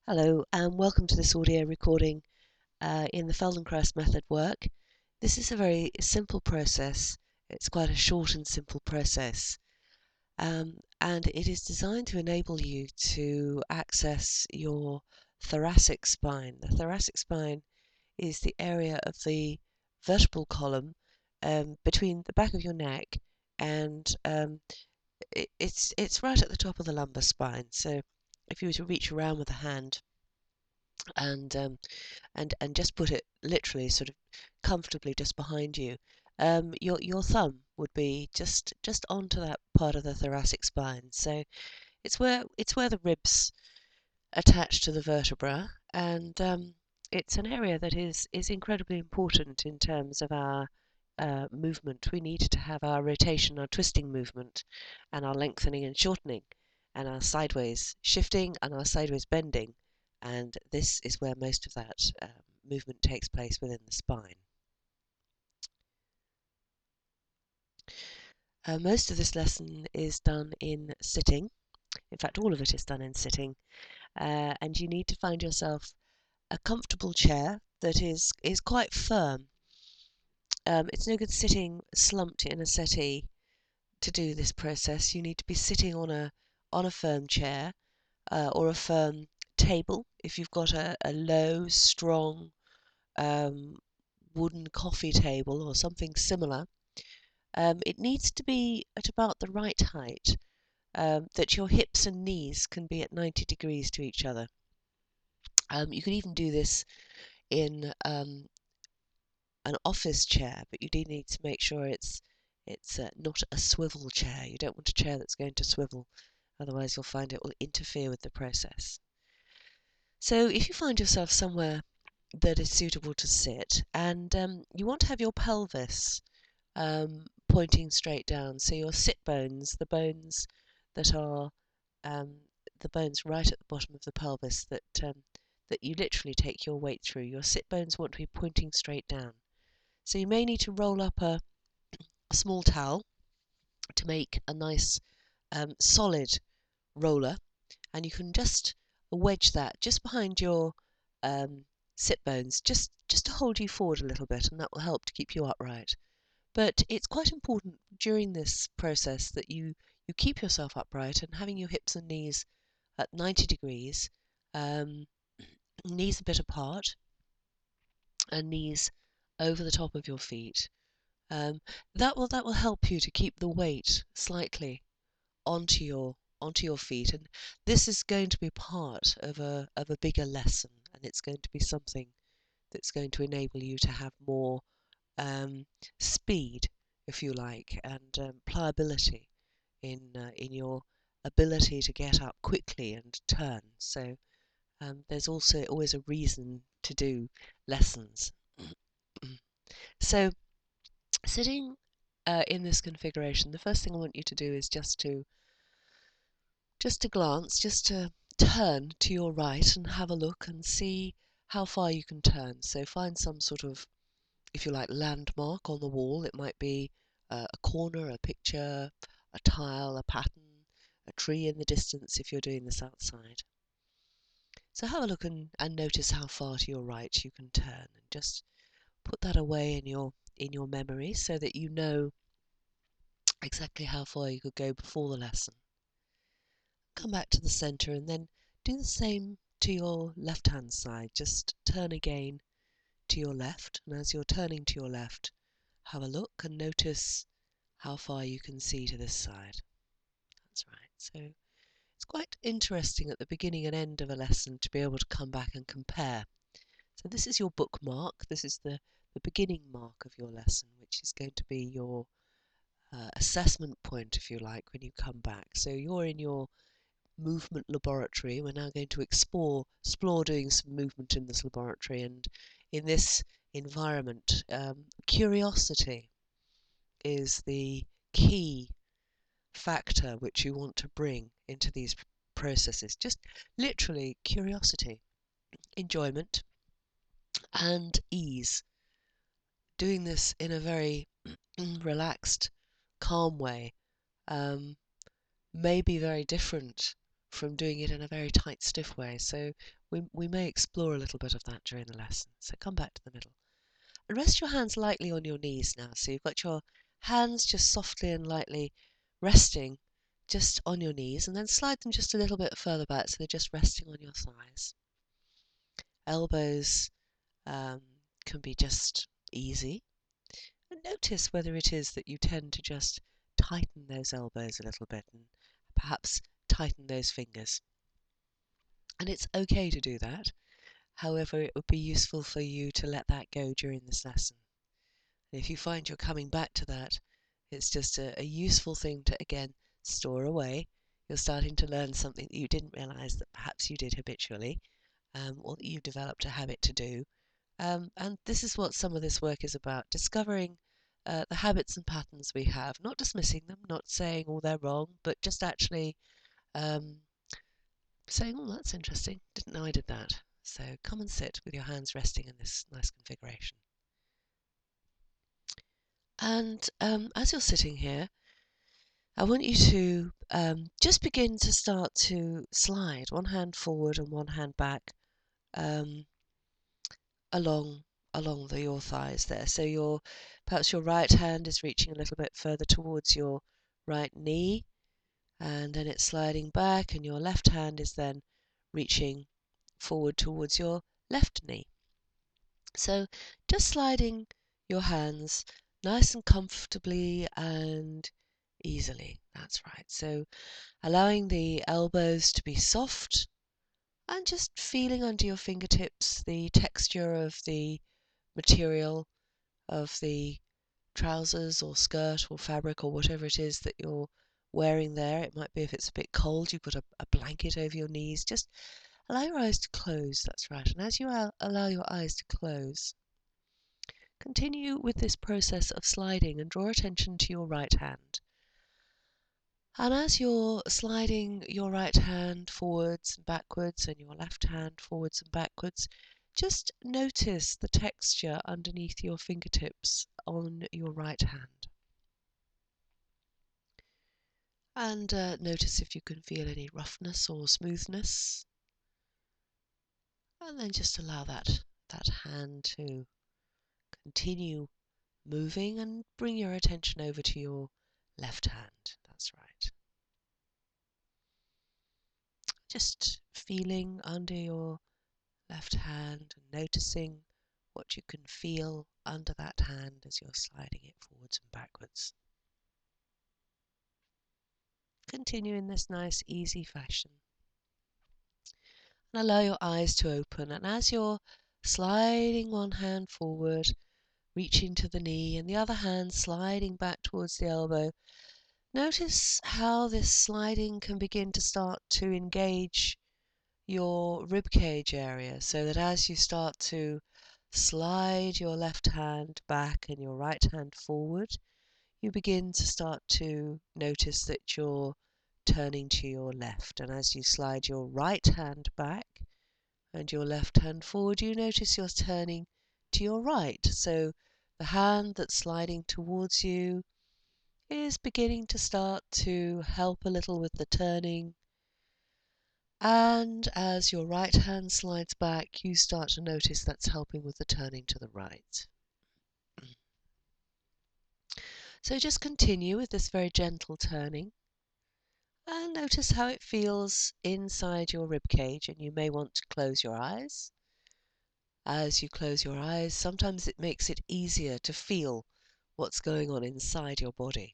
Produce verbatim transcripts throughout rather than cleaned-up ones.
Hello, and welcome to this audio recording uh, in the Feldenkrais method work. This is a very simple process. It's quite a short and simple process, um, and it is designed to enable you to access your thoracic spine. The thoracic spine is the area of the vertebral column um, between the back of your neck and um, it, it's it's right at the top of the lumbar spine. So if you were to reach around with a hand and um, and and just put it literally sort of comfortably just behind you, um, your your thumb would be just just onto that part of the thoracic spine. So it's where it's where the ribs attach to the vertebra, and um, it's an area that is is incredibly important in terms of our uh, movement. We need to have our rotation, our twisting movement, and our lengthening and shortening, and our sideways shifting and our sideways bending. And this is where most of that um, movement takes place within the spine. Uh, most of this lesson is done in sitting. In fact, all of it is done in sitting. Uh, and you need to find yourself a comfortable chair that is, is quite firm. Um, it's no good sitting slumped in a settee to do this process. You need to be sitting on a on a firm chair uh, or a firm table. If you've got a, a low, strong um, wooden coffee table or something similar, um, it needs to be at about the right height, um, that your hips and knees can be at ninety degrees to each other. Um, you can even do this in um, an office chair, but you do need to make sure it's it's uh, not a swivel chair. You don't want a chair that's going to swivel, otherwise you'll find it will interfere with the process. So if you find yourself somewhere that is suitable to sit, and um, you want to have your pelvis um, pointing straight down, so your sit bones, the bones that are um, the bones right at the bottom of the pelvis that um, that you literally take your weight through, your sit bones want to be pointing straight down. So you may need to roll up a, a small towel to make a nice um, solid roller, and you can just wedge that just behind your um, sit bones, just just to hold you forward a little bit, and that will help to keep you upright. But it's quite important during this process that you you keep yourself upright and having your hips and knees at ninety degrees, um, knees a bit apart, and knees over the top of your feet. Um, that will that will help you to keep the weight slightly onto your onto your feet, and this is going to be part of a of a bigger lesson, and it's going to be something that's going to enable you to have more um, speed, if you like, and um, pliability in uh, in your ability to get up quickly and turn. So um, there's also always a reason to do lessons. So sitting uh, in this configuration, the first thing I want you to do is just to just to glance, just to turn to your right and have a look and see how far you can turn. So find some sort of, if you like, landmark on the wall. It might be uh, a corner, a picture, a tile, a pattern, a tree in the distance if you're doing this outside. So have a look and, and notice how far to your right you can turn, and just put that away in your in your memory so that you know exactly how far you could go before the lesson. Come back to the center and then do the same to your left hand side. Just turn again to your left, and as you're turning to your left, have a look and notice how far you can see to this side. That's right. So it's quite interesting at the beginning and end of a lesson to be able to come back and compare. So this is your bookmark. This is the, the beginning mark of your lesson, which is going to be your uh, assessment point, if you like, when you come back. So you're in your movement laboratory. We're now going to explore, explore doing some movement in this laboratory, and in this environment, um, curiosity is the key factor which you want to bring into these processes. Just literally curiosity, enjoyment, and ease. Doing this in a very relaxed, calm way um, may be very different from doing it in a very tight, stiff way. So we, we may explore a little bit of that during the lesson. So come back to the middle. And rest your hands lightly on your knees now. So you've got your hands just softly and lightly resting just on your knees, and then slide them just a little bit further back so they're just resting on your thighs. Elbows um, can be just easy. And notice whether it is that you tend to just tighten those elbows a little bit and perhaps tighten those fingers. And it's okay to do that. However, it would be useful for you to let that go during this lesson. And if you find you're coming back to that, it's just a, a useful thing to, again, store away. You're starting to learn something that you didn't realize that perhaps you did habitually, um, or that you've developed a habit to do. Um, and this is what some of this work is about, discovering uh, the habits and patterns we have, not dismissing them, not saying, oh, they're wrong, but just actually um, saying, oh, that's interesting, didn't know I did that. So come and sit with your hands resting in this nice configuration. And um, as you're sitting here, I want you to um, just begin to start to slide one hand forward and one hand back um, along along the, your thighs there. So your perhaps your right hand is reaching a little bit further towards your right knee, and then it's sliding back, and your left hand is then reaching forward towards your left knee. So just sliding your hands nice and comfortably and easily. That's right. So allowing the elbows to be soft and just feeling under your fingertips the texture of the material of the trousers or skirt or fabric or whatever it is that you're wearing there. It might be, if it's a bit cold, you put a, a blanket over your knees. Just allow your eyes to close. That's right. And as you allow your eyes to close, continue with this process of sliding and draw attention to your right hand. And as you're sliding your right hand forwards and backwards and your left hand forwards and backwards, just notice the texture underneath your fingertips on your right hand. And uh, notice if you can feel any roughness or smoothness. And then just allow that, that hand to continue moving, and bring your attention over to your left hand. That's right. Just feeling under your left hand and noticing what you can feel under that hand as you're sliding it forwards and backwards. Continue in this nice, easy fashion. And allow your eyes to open, and as you're sliding one hand forward, reaching to the knee, and the other hand sliding back towards the elbow, notice how this sliding can begin to start to engage your ribcage area, so that as you start to slide your left hand back and your right hand forward, you begin to start to notice that you're turning to your left. And as you slide your right hand back and your left hand forward, you notice you're turning to your right. So the hand that's sliding towards you is beginning to start to help a little with the turning. And as your right hand slides back, you start to notice that's helping with the turning to the right. So just continue with this very gentle turning, and notice how it feels inside your rib cage. And you may want to close your eyes. As you close your eyes, sometimes it makes it easier to feel what's going on inside your body.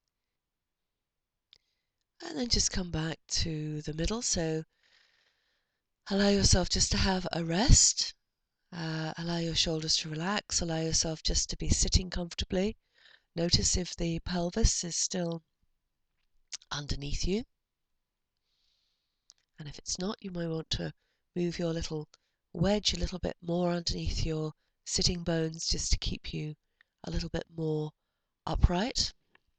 And then just come back to the middle. So allow yourself just to have a rest. Uh, allow your shoulders to relax. Allow yourself just to be sitting comfortably. Notice if the pelvis is still underneath you. And if it's not, you might want to move your little wedge a little bit more underneath your sitting bones, just to keep you a little bit more upright.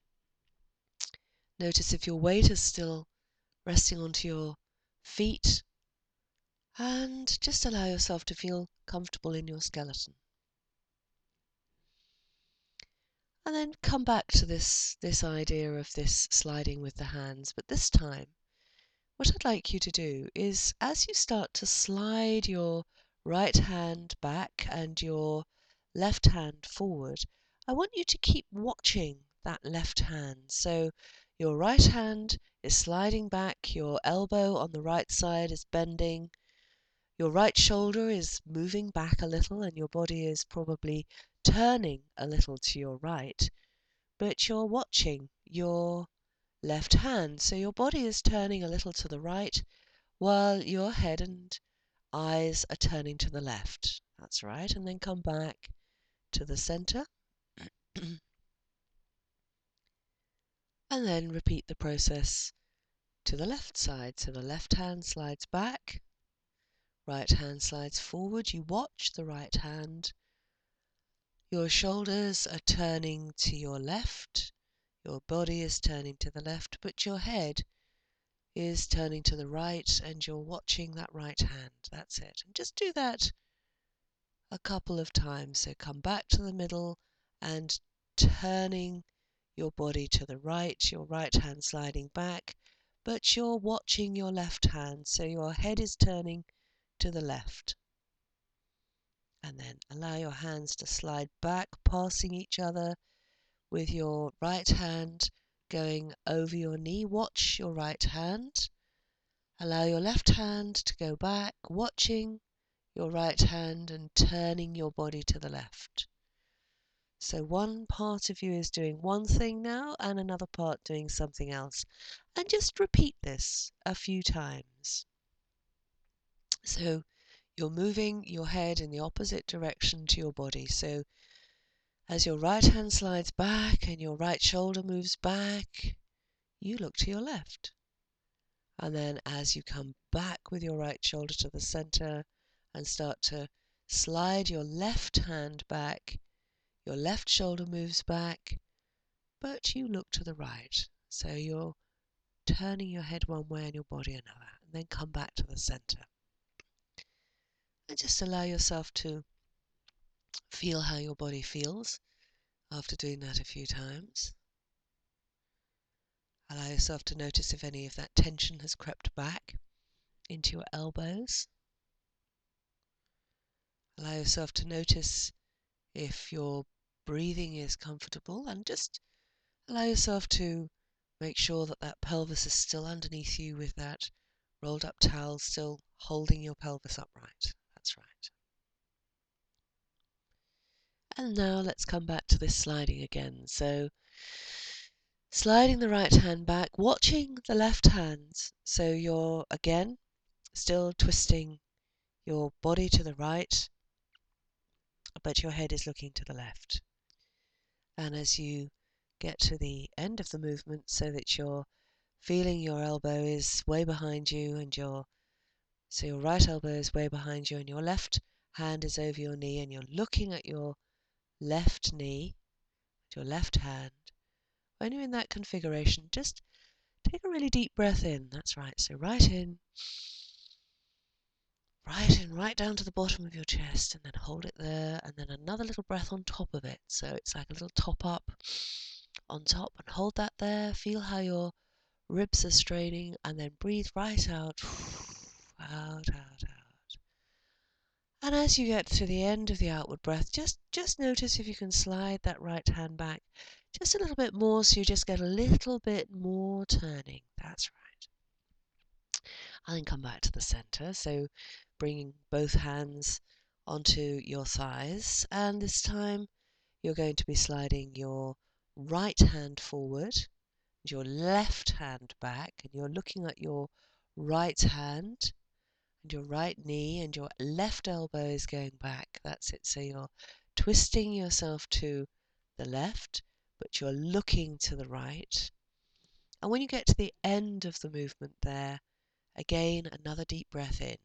Notice if your weight is still resting onto your feet, and just allow yourself to feel comfortable in your skeleton. And then come back to this, this idea of this sliding with the hands, but this time what I'd like you to do is, as you start to slide your right hand back and your left hand forward, I want you to keep watching that left hand. So your right hand is sliding back, your elbow on the right side is bending, your right shoulder is moving back a little, and your body is probably turning a little to your right, but you're watching your left hand. So your body is turning a little to the right while your head and eyes are turning to the left. That's right. And then come back to the center. And then repeat the process to the left side. So the left hand slides back, right hand slides forward. You watch the right hand. Your shoulders are turning to your left. Your body is turning to the left, but your head is turning to the right, and you're watching that right hand. That's it. And just do that a couple of times. So come back to the middle and turning your body to the right, your right hand sliding back, but you're watching your left hand, so your head is turning to the left. And then allow your hands to slide back, passing each other with your right hand going over your knee. Watch your right hand. Allow your left hand to go back, watching your right hand and turning your body to the left. So one part of you is doing one thing now and another part doing something else. And just repeat this a few times. So you're moving your head in the opposite direction to your body. So as your right hand slides back and your right shoulder moves back, you look to your left. And then as you come back with your right shoulder to the center and start to slide your left hand back, your left shoulder moves back, but you look to the right. So you're turning your head one way and your body another, and then come back to the center. And just allow yourself to feel how your body feels after doing that a few times. Allow yourself to notice if any of that tension has crept back into your elbows. Allow yourself to notice if your breathing is comfortable, and just allow yourself to make sure that that pelvis is still underneath you with that rolled up towel still holding your pelvis upright. That's right. And now let's come back to this sliding again. So sliding the right hand back, watching the left hand. So you're again still twisting your body to the right, but your head is looking to the left. And as you get to the end of the movement, so that you're feeling your elbow is way behind you, and your so your right elbow is way behind you and your left hand is over your knee, and you're looking at your left knee, your left hand. When you're in that configuration, just take a really deep breath in. That's right. So right in, right in, right down to the bottom of your chest, and then hold it there, and then another little breath on top of it. So it's like a little top up on top, and hold that there. Feel how your ribs are straining, and then breathe right out, out, out, out. And as you get to the end of the outward breath, just, just notice if you can slide that right hand back just a little bit more, so you just get a little bit more turning. That's right. And then come back to the center, so bringing both hands onto your thighs, and this time you're going to be sliding your right hand forward, your left hand back, and you're looking at your right hand and your right knee, and your left elbow is going back. That's it. So you're twisting yourself to the left, but you're looking to the right. And when you get to the end of the movement there, again, another deep breath in.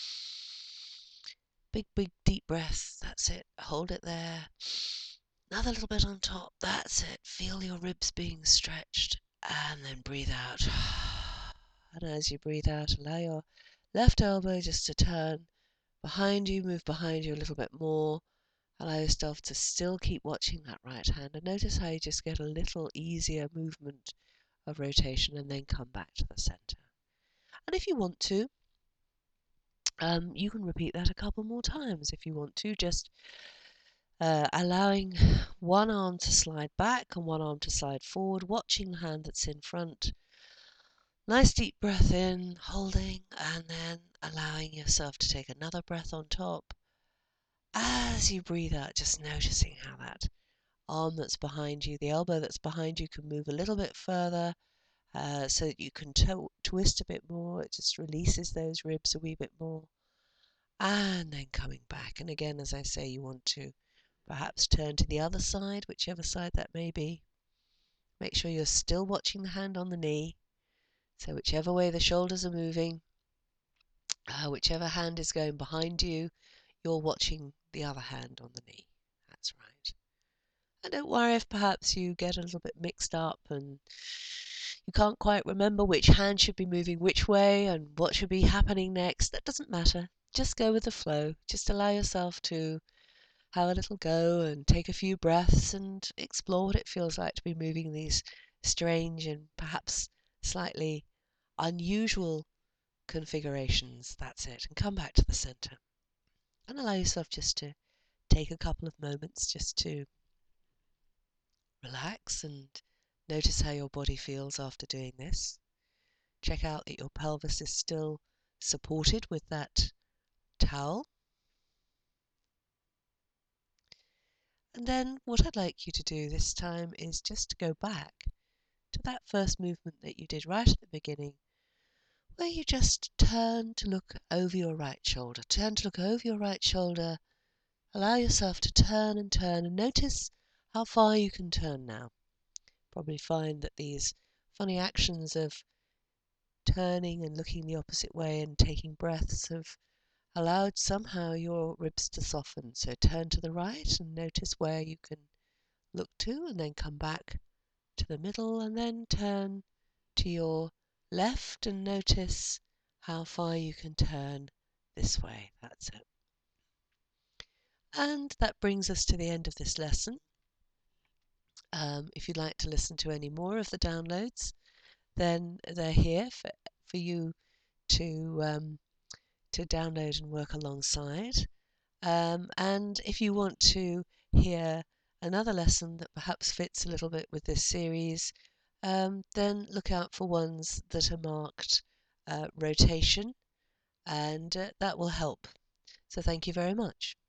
Big, big, deep breath. That's it. Hold it there. Another little bit on top. That's it. Feel your ribs being stretched. And then breathe out. And as you breathe out, allow your left elbow just to turn behind you, move behind you a little bit more. Allow yourself to still keep watching that right hand, and notice how you just get a little easier movement of rotation, and then come back to the center. And if you want to, um, you can repeat that a couple more times if you want to, just uh, allowing one arm to slide back and one arm to slide forward, watching the hand that's in front. Nice deep breath in, holding, and then allowing yourself to take another breath on top. As you breathe out, just noticing how that arm that's behind you, the elbow that's behind you, can move a little bit further uh, so that you can to- twist a bit more. It just releases those ribs a wee bit more. And then coming back. And again, as I say, you want to perhaps turn to the other side, whichever side that may be. Make sure you're still watching the hand on the knee. So whichever way the shoulders are moving, uh, whichever hand is going behind you, you're watching the other hand on the knee. That's right. And don't worry if perhaps you get a little bit mixed up and you can't quite remember which hand should be moving which way and what should be happening next. That doesn't matter. Just go with the flow. Just allow yourself to have a little go and take a few breaths and explore what it feels like to be moving these strange and perhaps slightly unusual configurations. That's it. And come back to the center. And allow yourself just to take a couple of moments just to relax and notice how your body feels after doing this. Check out that your pelvis is still supported with that towel. And then what I'd like you to do this time is just to go back to that first movement that you did right at the beginning, where you just turn to look over your right shoulder. Turn to look over your right shoulder. Allow yourself to turn and turn and notice how far you can turn now. Probably find that these funny actions of turning and looking the opposite way and taking breaths have allowed somehow your ribs to soften. So turn to the right and notice where you can look to, and then come back to the middle, and then turn to your left and notice how far you can turn this way. That's it. And that brings us to the end of this lesson. Um, if you'd like to listen to any more of the downloads, then they're here for, for you to um, to download and work alongside. Um, and if you want to hear another lesson that perhaps fits a little bit with this series, um, then look out for ones that are marked uh, rotation, and uh, that will help. So thank you very much.